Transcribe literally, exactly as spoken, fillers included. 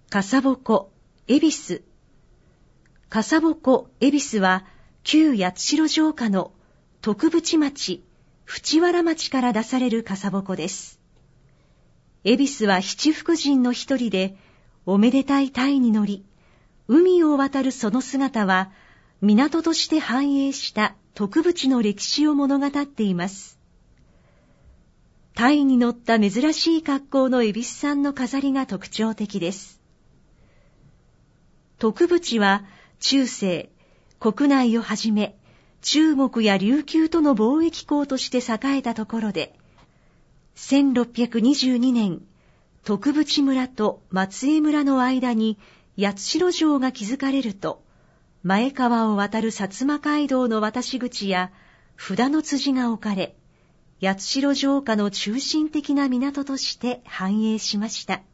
笠鉾、恵比寿。笠鉾、恵比寿は旧八代城下の徳渕町、淵原町から出される笠鉾です。恵比寿は七福神の一人で、おめでたい鯛に乗り、海を渡るその姿は、港として繁栄した徳渕の歴史を物語っています。鯛に乗った珍しい格好の恵比寿産の飾りが特徴的です。徳渕は中世、国内をはじめ、中国や琉球との貿易港として栄えたところで、せんろっぴゃくにじゅうにねん、徳渕村と松江村の間に八代城が築かれると、前川を渡る薩摩街道の渡し口や札の辻が置かれ、八代城下の中心的な港として繁栄しました。